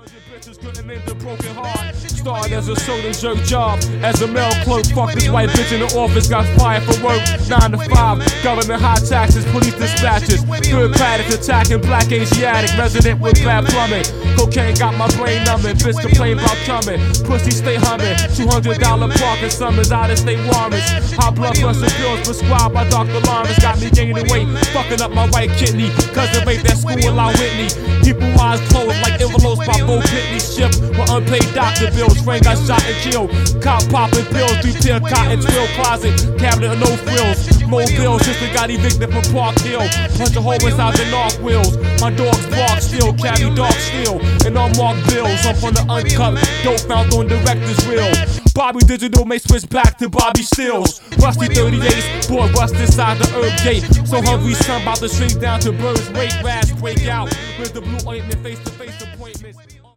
Bitches couldn't mend the broken heart. Started as a soda jerk job, as a mail clerk. Fuck this white bitch in the office, got fired for work. 9 to 5, government high taxes, police dispatches. Good paddocks attacking black Asiatic resident with bad plumbing. Cocaine got my brain numbing, bitch complain about coming. Pussy stay humming, $200 parking summons, out of state warrants. High blood pressure pills prescribed by Dr. Lawrence got me gaining weight, fucking up my right kidney. Cousin raped that school out Whitney. People eyes closed like envelopes by Bo Pitney. Ship with unpaid doctor bills. Friend got shot and killed. Cop popping pills. 3-tier cotton drill closet. Cabinet of no frills. Mobile sister got evicted from Park Hill. Punch a hole inside the North wheels. My dogs bark still. Carry dog steel and unmarked bills. Up on the uncut dope found on director's reel. Bobby Digital may switch back to Bobby Stills. Rusty 38s, boy rust inside the herb gate. So hungry son about to shrink down to bird's weight. Rash break out with the blue ointment face to face.